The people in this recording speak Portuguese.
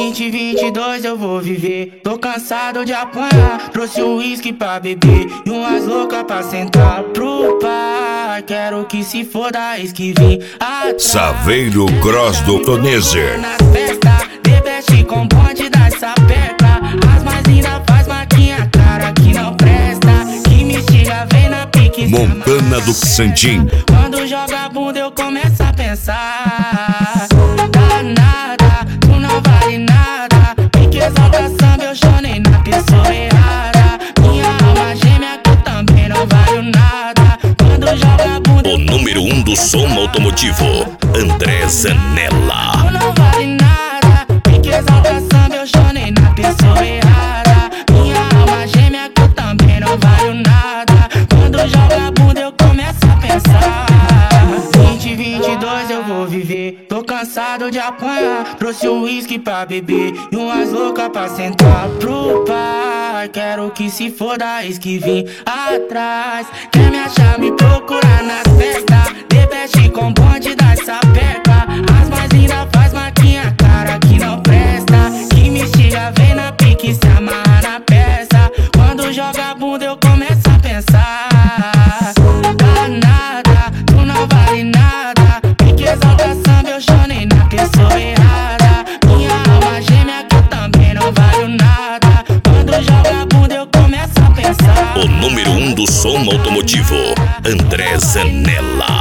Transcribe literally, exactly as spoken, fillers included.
vinte, vinte e dois eu vou viver. Tô cansado de apanhar. Trouxe o uísque pra beber e umas loucas pra sentar pro par. Quero que se foda a que vim atrás. Saveiro Gross do Tonezer. Na festa, de veste com bonde da sapeca. As mais lindas faz maquinha, cara que não presta. Que me instiga, vem na pique. Montana do Santim. Quando joga a bunda eu começo a pensar. Danada, tu não vale nada. Pique exalta samba, eu chorei na pessoa errada. Minha alma gêmea que eu também não valho nada. Quando joga a bunda o número um do som automotivo, André Zanella. tu não vale nada. Pique exalta samba, eu chorei na pessoa errada. Minha alma gêmea que eu também não valho nada. Quando joga a bunda eu começo a pensar. Vinte, vinte e dois eu vou viver. Tô cansado de apanhar. Trouxe o uísque pra beber e umas loucas pra sentar pro par. Quero que se foda a que vim atrás. Quer me achar, me procurar nas festas. De veste com bonde da sapeca. As mais lindas faz maquinha, cara que não presta. Que me instiga, vem na pique, se amarra na peça. Quando joga a bunda eu começo a pensar. Danada, tu não vale nada. Pique exalta samba, eu chorei na pessoa errada. Minha alma gêmea que eu também não valho nada. Quando joga a bunda eu começo a pensar. O número um do som automotivo, André Zanella.